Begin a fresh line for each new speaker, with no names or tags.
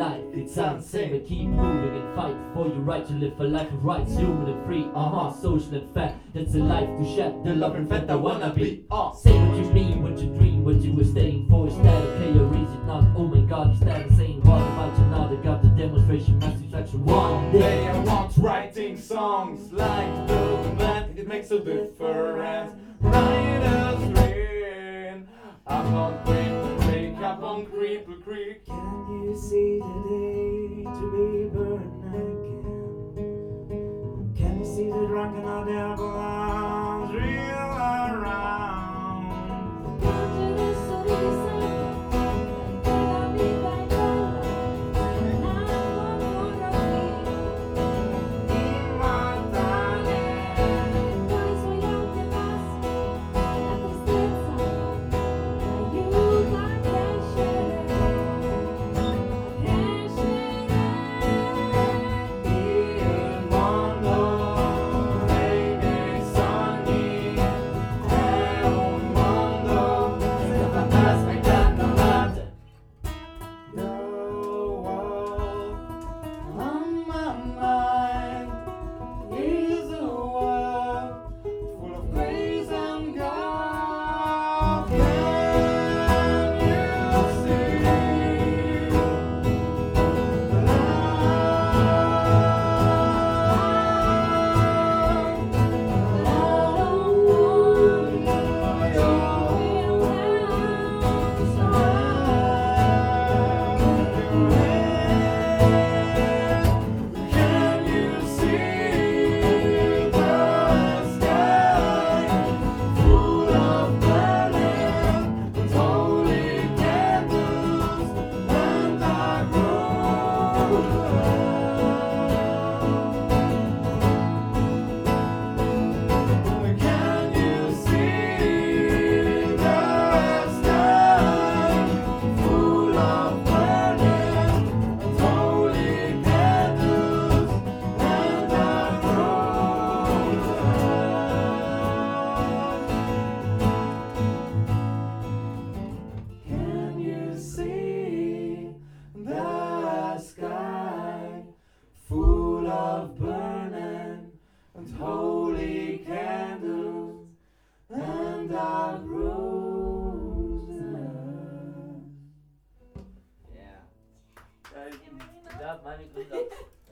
life, it's insane. But keep moving and fight for your right to live a life of rights, human and free, social and fair. That's a life to share, the love and friend I wanna be. Say what you mean, what you dream, what you were staying for. Is that okay or is it not? Oh my God, is that insane? What about you now? They got the demonstration message action one day.
I want writing songs like the band, it makes a difference. Riders rain, up on Cripple Creek, up on Cripple Creek.
Can you see the day to be burned again? Can you see the drunken or devil arms reel around? And holy candles and dark roses.
Yeah. Good job, man. Good job.